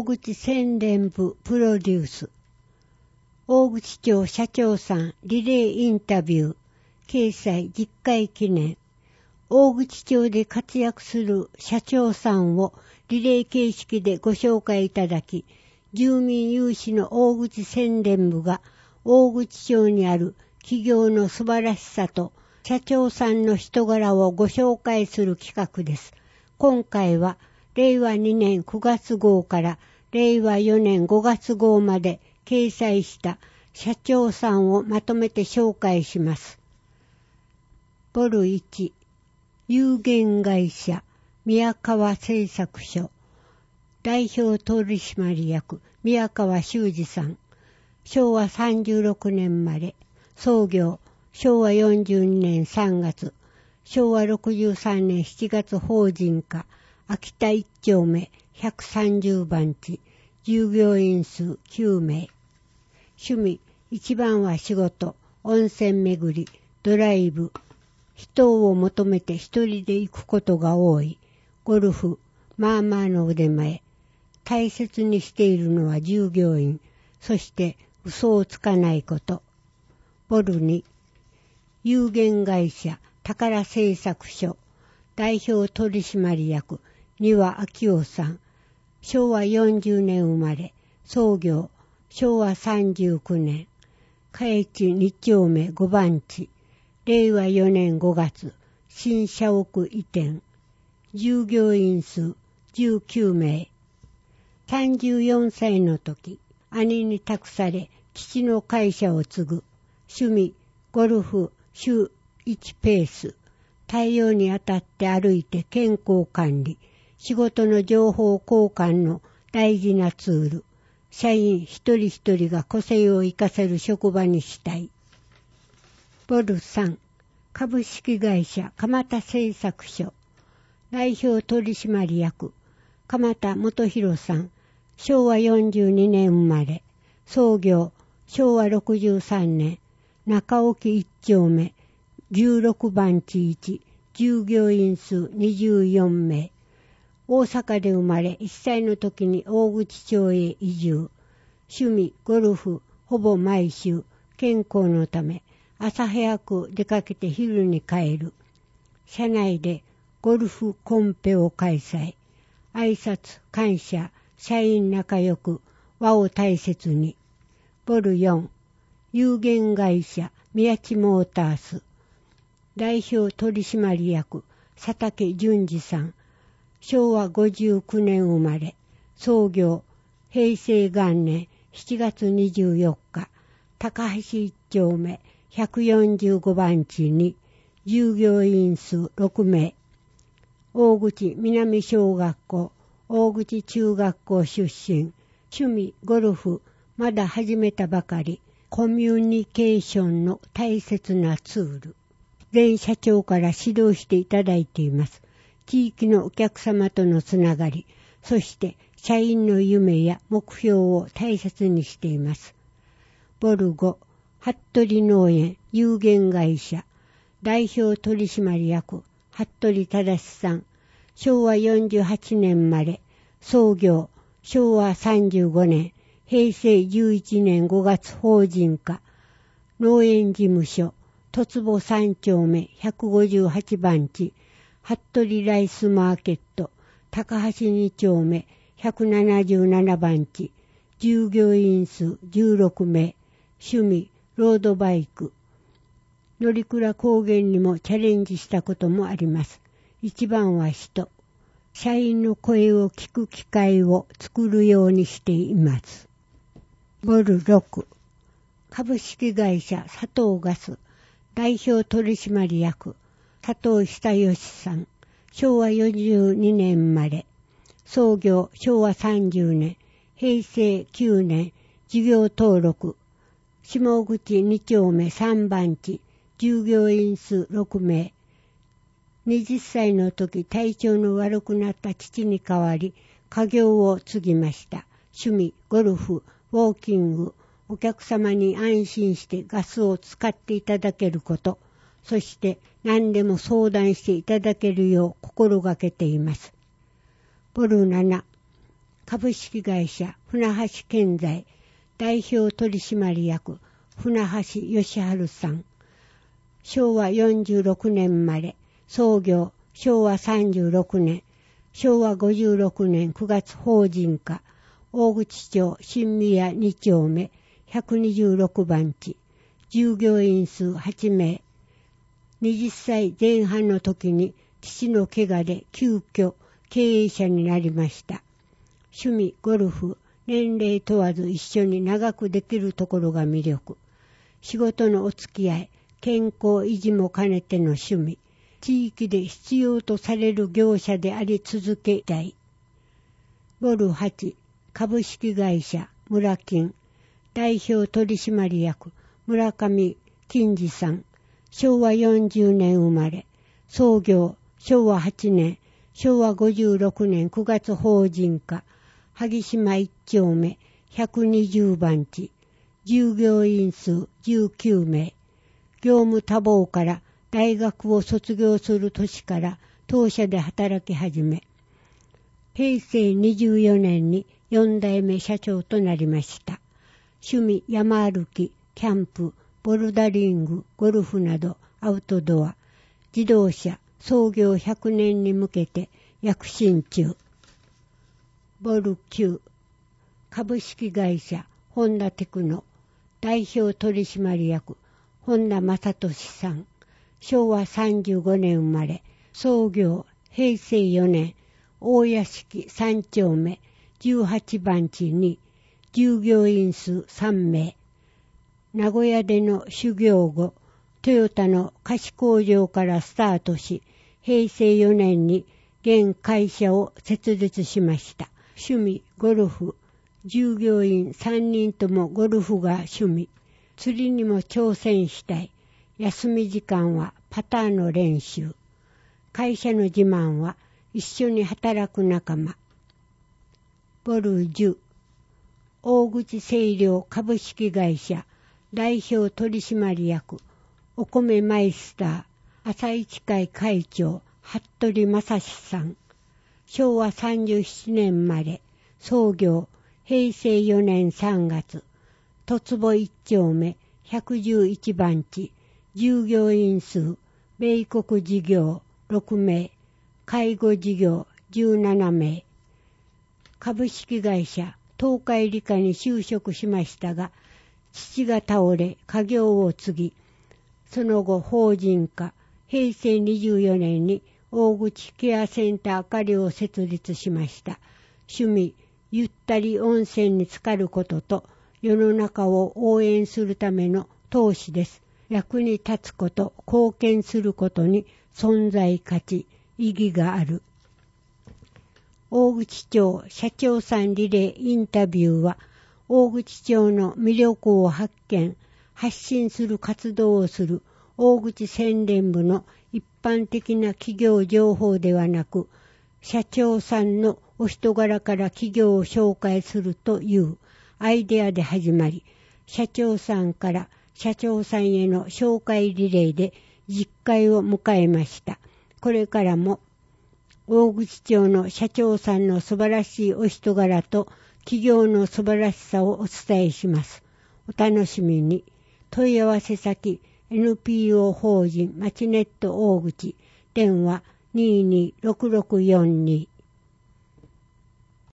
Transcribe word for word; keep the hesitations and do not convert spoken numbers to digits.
大口宣伝部プロデュース。大口町社長さんリレーインタビュー。掲載じゅっかい記念。大口町で活躍する社長さんをリレー形式でご紹介いただき、住民有志の大口宣伝部が大口町にある企業の素晴らしさと社長さんの人柄をご紹介する企画です。今回はれいわにねんくがつ号かられいわよねんごがつ号まで掲載した社長さんをまとめて紹介します。ボルいち、有限会社宮川製作所代表取締役宮川修司さん、しょうわさんじゅうろくねん生まれ、創業しょうわよんじゅうにねんさんがつ、しょうわろくじゅうさんねんしちがつ法人化、秋田いっちょうめひゃくさんじゅうばんち、従業員数きゅうめい。趣味、一番は仕事、温泉巡り、ドライブ、人を求めて一人で行くことが多い、ゴルフ、まあまあの腕前。大切にしているのは従業員、そして嘘をつかないこと。ボルに、有限会社宝製作所代表取締役丹羽昭夫さん、しょうわよんじゅうねん生まれ、創業しょうわさんじゅうきゅうねん、嘉市にちょうめごばんち、れいわよねんごがつ、新社屋移転、従業員数じゅうきゅうめい。さんじゅうよんさいの時、兄に託され父の会社を継ぐ。趣味、ゴルフ、週いちペース。太陽に当たって歩いて健康管理。仕事の情報交換の大事なツール。社員一人一人が個性を生かせる職場にしたい。ボルさん、株式会社蒲田製作所代表取締役蒲田元弘さん、しょうわよんじゅうにねん生まれ、創業しょうわろくじゅうさんねん、中沖いっちょうめじゅうろくばんちいち、従業員数にじゅうよんめい。大阪で生まれいっさいの時に大口町へ移住。趣味、ゴルフ、ほぼ毎週、健康のため、朝早く出かけて昼に帰る。社内でゴルフコンペを開催。挨拶、感謝、社員仲良く、和を大切に。ボルよん、有限会社宮地モータース。代表取締役佐竹淳二さん、しょうわごじゅうきゅうねん生まれ、創業へいせいがんねんしちがつにじゅうよっか、高橋いっちょうめひゃくよんじゅうごばんちに、従業員数ろくめい。大口南小学校、大口中学校出身、趣味ゴルフ、まだ始めたばかり、コミュニケーションの大切なツール。前社長から指導していただいています。地域のお客様とのつながり、そして社員の夢や目標を大切にしています。ボルご、服部農園有限会社代表取締役服部忠さん、しょうわよんじゅうはちねん生まれ、創業しょうわさんじゅうごねん、へいせいじゅういちねんごがつ法人化、農園事務所凸坊さんちょうめひゃくごじゅうはちばんち、服部ライスマーケット高橋にちょうめひゃくななじゅうななばんち、従業員数じゅうろくめい。趣味ロードバイク。乗鞍高原にもチャレンジしたこともあります。一番は人。社員の声を聞く機会を作るようにしています。ボルろく、株式会社佐藤ガス代表取締役佐藤久義さん、しょうわよんじゅうにねん生まれ、創業しょうわさんじゅうねん、へいせいきゅうねん、事業登録下口にちょうめさんばんち、従業員数ろくめい。はたちの時、体調の悪くなった父に代わり、家業を継ぎました。趣味、ゴルフ、ウォーキング、お客様に安心してガスを使っていただけること、そして何でも相談していただけるよう心がけています。ボルなな、 株式会社船橋建材代表取締役船橋義治さん。しょうわよんじゅうろくねん生まれ、創業しょうわさんじゅうろくねん、しょうわごじゅうろくねんくがつ法人化、大口町新宮に丁目ひゃくにじゅうろくばん地、従業員数はちめい。はたちぜん半の時に父の怪我で急遽経営者になりました。趣味、ゴルフ、年齢問わず一緒に長くできるところが魅力。仕事のお付き合い、健康維持も兼ねての趣味。地域で必要とされる業者であり続けたい。ゴルはち、株式会社村金代表取締役村上金次さん。しょうわよんじゅうねん生まれ、創業しょうわはちねん、しょうわごじゅうろくねんくがつ法人化、萩島いち丁目ひゃくにじゅうばん地、従業員数じゅうきゅうめい。業務多忙から大学を卒業する年から当社で働き始め、へいせいにじゅうよねんによん代目社長となりました。趣味山歩き、キャンプ、ボルダリング、ゴルフなどアウトドア、自動車、創業ひゃくねんに向けて躍進中。ボルきゅう、株式会社ホンダテクノ代表取締役本田正俊さん。しょうわさんじゅうごねん生まれ、創業へいせいよねん、大屋敷さん丁目じゅうはちばん地に、従業員数さんめい。名古屋での修行後、トヨタの菓子工場からスタートし、へいせいよねんに現会社を設立しました。趣味、ゴルフ、従業員さんにんともゴルフが趣味。釣りにも挑戦したい。休み時間はパターの練習。会社の自慢は一緒に働く仲間。ボルじゅう、大口清涼株式会社代表取締役お米マイスター朝市会会長服部正史さん。しょうわさんじゅうななねん生まれ、創業へいせいよねんさんがつ、とつぼいち丁目ひゃくじゅういちばん地、従業員数米国事業ろくめい、介護事業じゅうななめい。株式会社東海理科に就職しましたが、父が倒れ家業を継ぎ、その後法人化、へいせいにじゅうよねんに大口ケアセンターあかりを設立しました。趣味、ゆったり温泉に浸かることと、世の中を応援するための投資です。役に立つこと、貢献することに存在価値、意義がある。大口町社長さんリレーインタビューは、大口町の魅力を発見、発信する活動をする大口宣伝部の一般的な企業情報ではなく、社長さんのお人柄から企業を紹介するというアイデアで始まり、社長さんから社長さんへの紹介リレーで実会を迎えました。これからも大口町の社長さんの素晴らしいお人柄と企業の素晴らしさをお伝えします。お楽しみに。問い合わせ先 エヌピーオー 法人マチネット大口、電話にーにーろくろくよんに